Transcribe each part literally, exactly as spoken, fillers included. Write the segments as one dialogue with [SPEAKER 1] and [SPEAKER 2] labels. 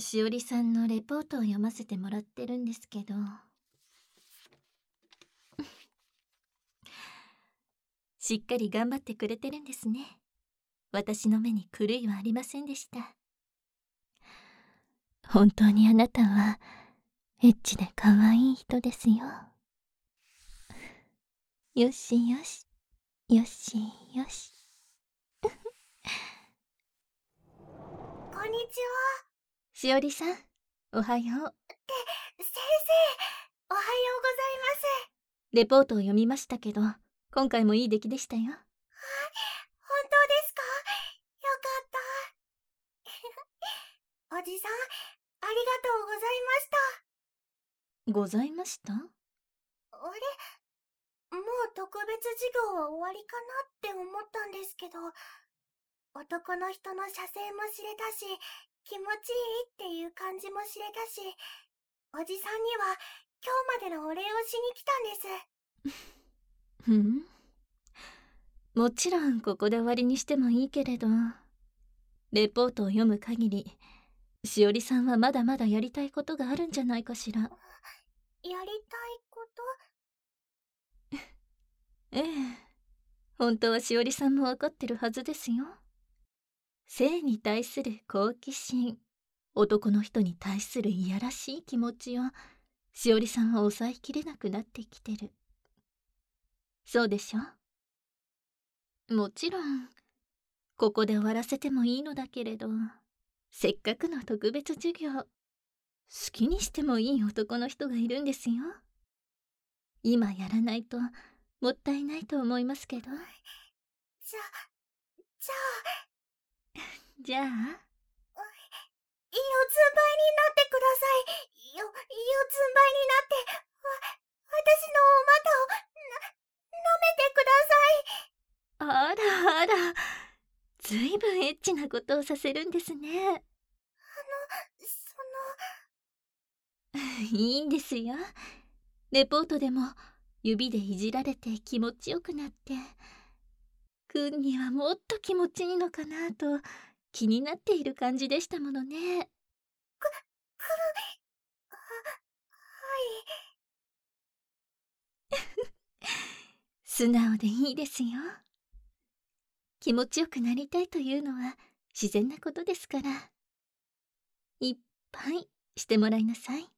[SPEAKER 1] しおりさんのレポートを読ませてもらってるんですけどしっかり頑張ってくれてるんですね。私の目に狂いはありませんでした。本当にあなたはエッチで可愛い人ですよ。よしよしよしよし
[SPEAKER 2] こんにちは。
[SPEAKER 1] しおりさん、おはよう。って、
[SPEAKER 2] 先生、おはようございます。
[SPEAKER 1] レポートを読みましたけど、今回もいい出来でしたよ。はい、
[SPEAKER 2] 本当ですか？よかった。おじさん、ありがとうございました。
[SPEAKER 1] ございました？
[SPEAKER 2] あれ、もう特別授業は終わりかなって思ったんですけど、男の人の射精も知れたし、気持ちいいっていう感じも知れたし、おじさんには今日までのお礼をしに来たんです。
[SPEAKER 1] ふん。もちろんここで終わりにしてもいいけれど、レポートを読む限り、しおりさんはまだまだやりたいことがあるんじゃないかしら。や
[SPEAKER 2] りたいこと
[SPEAKER 1] ええ、本当はしおりさんも分かってるはずですよ。性に対する好奇心、男の人に対するいやらしい気持ちをしおりさんは抑えきれなくなってきてる。そうでしょ？もちろんここで終わらせてもいいのだけれど、せっかくの特別授業、好きにしてもいい男の人がいるんですよ。今やらないともったいないと思いますけど。じゃ
[SPEAKER 2] あじゃあ
[SPEAKER 1] じゃあいいおつんばいにな
[SPEAKER 2] ってください。よ、いいおつんばいになって、わ、私のお股を、な、舐めてくだ
[SPEAKER 1] さい。あらあら、ずいぶんエッチなことをさせるんですね。あの、
[SPEAKER 2] その
[SPEAKER 1] いいんですよ。レポートでも指でいじられて気持ちよくなって、くんにはもっと気持ちいいのかなと気になっている感じでしたものね。
[SPEAKER 2] く、くん、は、はい
[SPEAKER 1] 素直でいいですよ。気持ちよくなりたいというのは自然なことですから、いっぱいしてもらいなさい。はい。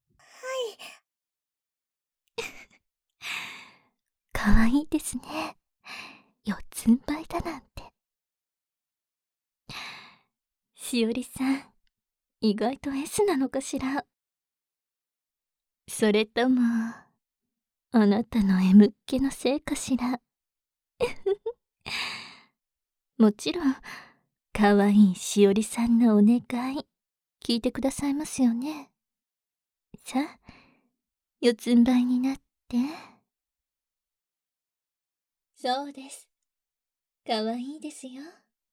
[SPEAKER 1] かわいいですね。四つん這いだなんて。しおりさん、意外と エス なのかしら。それともあなたの エム っ気のせいかしら。もちろんかわいいしおりさんのお願い聞いてくださいますよね。さあ、四つん這いになって。そうです。かわいいですよ。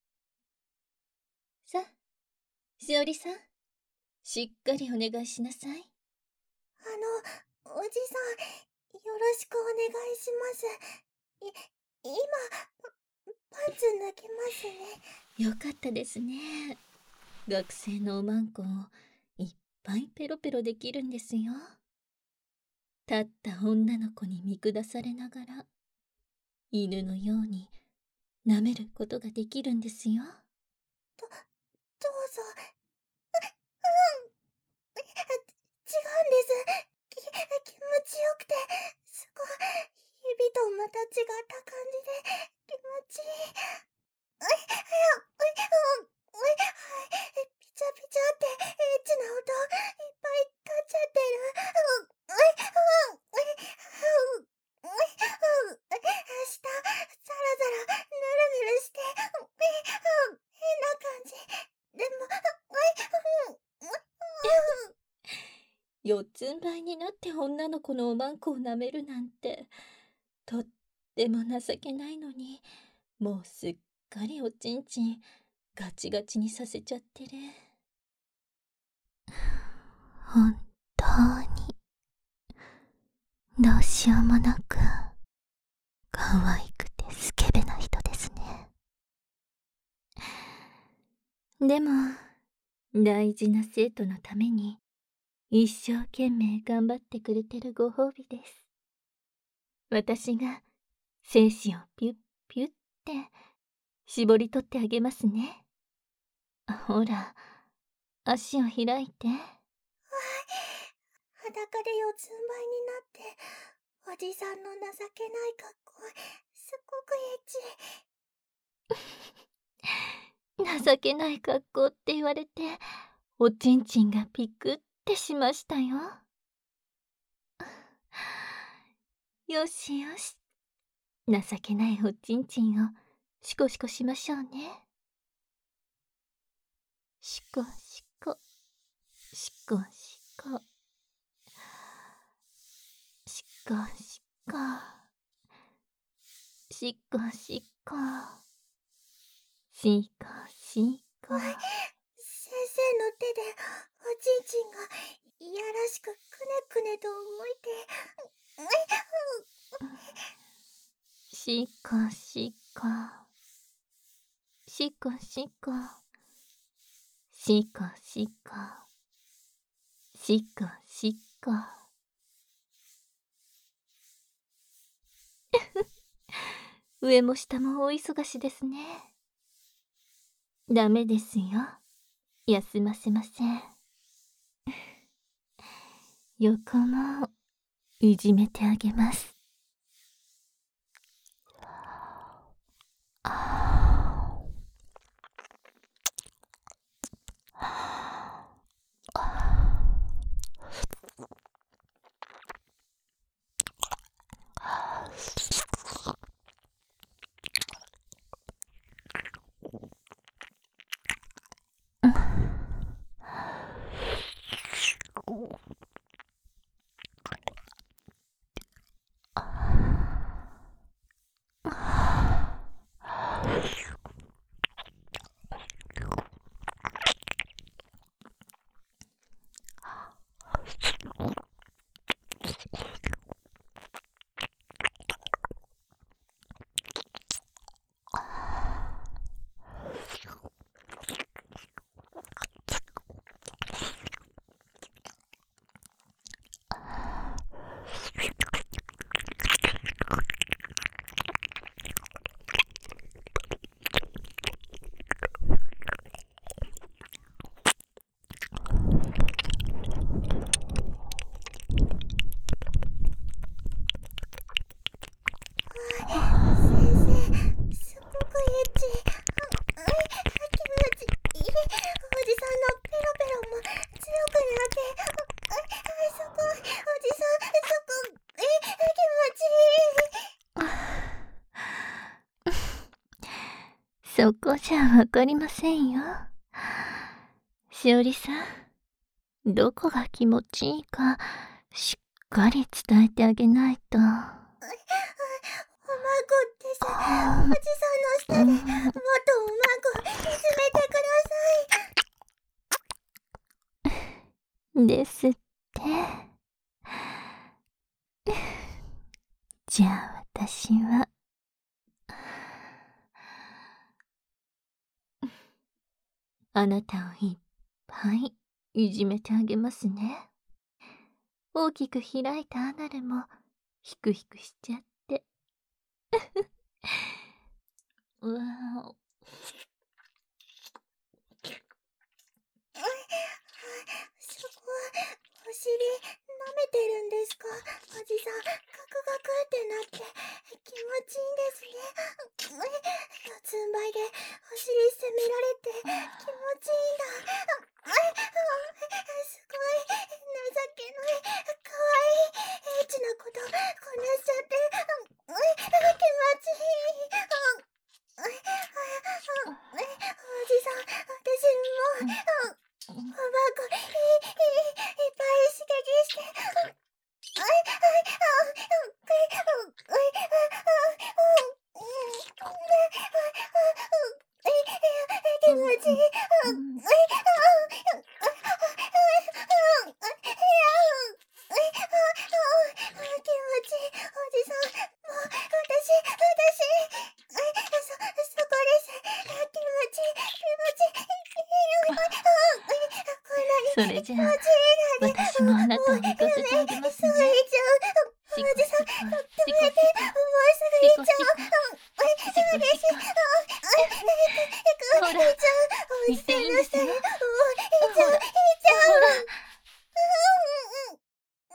[SPEAKER 1] さあ、しおりさん、しっかりお願いしなさい。
[SPEAKER 2] あの、おじさん、よろしくお願いします。い、今、パンツ脱ぎますね。
[SPEAKER 1] よかったですね。学生のおまんこをいっぱいペロペロできるんですよ。立った女の子に見下されながら、犬のように舐めることができるんですよ。
[SPEAKER 2] ど、どうぞ。う、うん。違うんです。き、気持ちよくて、すごい、指とまた違った感じで、気持ちいい。うい、はや、うい、うん、うい、はい、ピチャピチャって、エッチな音、いっぱい立っちゃってる。う、うい、うん、うい、う、うい、うん、下、ザラザラ、ぬるぬるして、うい、うん、変な感じ。でも、うい、うん、うい、うん。
[SPEAKER 1] 四つん這いになって女の子のおまんこを舐めるなんて、とっても情けないのに、もうすっかりおちんちんガチガチにさせちゃってる。本当にどうしようもなく可愛くてスケベな人ですね。でも大事な生徒のために一生懸命頑張ってくれてるご褒美です。私が精子をピュッピュッって絞り取ってあげますね。ほら、足を開いて。
[SPEAKER 2] 裸で四つん這いになって、おじさんの情けない格好、すごくエッチ。
[SPEAKER 1] 情けない格好って言われて、おちんちんがピクってしましたよ。よしよし。情けないおちんちんをシコシコしましょうね。シコシコ、シコシコ、シコシコ、シコシコ、シコシコ。
[SPEAKER 2] 先生の手でおちんちんがいやらしくくねくねと動いて、
[SPEAKER 1] シコシコ、シコシコ、シコシコ、シコシコ。上も下も大忙しですね。ダメですよ。休ませません。横もいじめてあげます。そこじゃわかりませんよ。しおりさん、どこが気持ちいいかしっかり伝えてあげないと。おまご
[SPEAKER 2] ってさ、おじさんの下でもっとおまごいじめてくださ
[SPEAKER 1] い。ですって。じゃあ私は。あなたをいっぱいいじめてあげますね。大きく開いたアナルもヒクヒクしちゃって。うわぁ。
[SPEAKER 2] そこはお尻舐めてるんですか？おじさん、ガクガクってなって気持ちいいんですね。四つん這いでお尻責められて気持ちいいんだ。すごい情けないかわいいエッチなことこなしちゃって気持ちいい。おじさん、私もおばあこいいいっぱい刺激して。気持ちいい。
[SPEAKER 1] それじゃあ、
[SPEAKER 2] 気持ちいいので、
[SPEAKER 1] 私もあなたを行かせてあげます
[SPEAKER 2] すぐ行っ
[SPEAKER 1] ね。
[SPEAKER 2] ちゃう。お
[SPEAKER 1] シコ
[SPEAKER 2] じさん、
[SPEAKER 1] シコ、
[SPEAKER 2] 止めて、
[SPEAKER 1] シコシコ、
[SPEAKER 2] もうすぐ行っちゃう。
[SPEAKER 1] シコシコ、
[SPEAKER 2] うん、すぐです。
[SPEAKER 1] シコシコ。
[SPEAKER 2] あ、あ、行く、行く、
[SPEAKER 1] ほら、
[SPEAKER 2] 行っちゃう。お
[SPEAKER 1] 行って
[SPEAKER 2] じさん
[SPEAKER 1] いいんですよ。
[SPEAKER 2] の下に、もう、行っちゃう、
[SPEAKER 1] ほら、
[SPEAKER 2] 行っちゃ
[SPEAKER 1] ほら。
[SPEAKER 2] う。うん、うん、うん。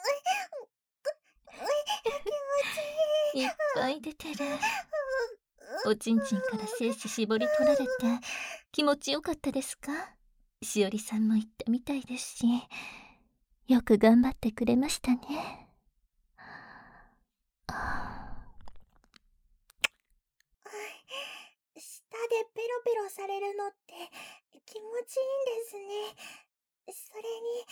[SPEAKER 2] 気持ちいい。
[SPEAKER 1] いっぱい出てる。
[SPEAKER 2] あ、
[SPEAKER 1] おちんちんから精子絞り取られて気持ちよかったですか？しおりさんも言ったみたいですし、よく頑張ってくれましたね。
[SPEAKER 2] 舌でペロペロされるのって気持ちいいんですね。それに、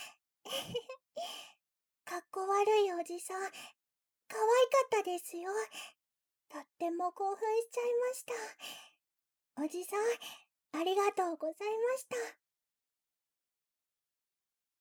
[SPEAKER 2] かっこ悪いおじさん、可愛かったですよ。とっても興奮しちゃいました。おじさん、ありがとうございました。